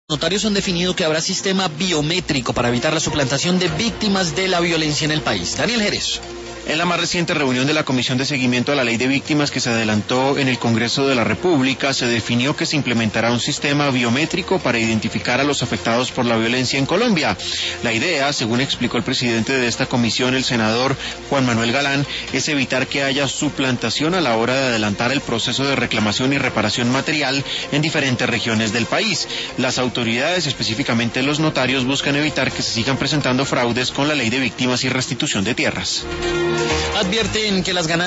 Notarios han definido que habrá sistema biométrico para evitar la suplantación de víctimas de la violencia en el país. Daniel Jerez. En la más reciente reunión de la Comisión de Seguimiento a la Ley de Víctimas que se adelantó en el Congreso de la República, se definió que se implementará un sistema biométrico para identificar a los afectados por la violencia en Colombia. La idea, según explicó el presidente de esta comisión, el senador Juan Manuel Galán, es evitar que haya suplantación a la hora de adelantar el proceso de reclamación y reparación material en diferentes regiones del país. Las autoridades, específicamente los notarios, buscan evitar que se sigan presentando fraudes con la Ley de Víctimas y restitución de tierras. Advierten que las ganancias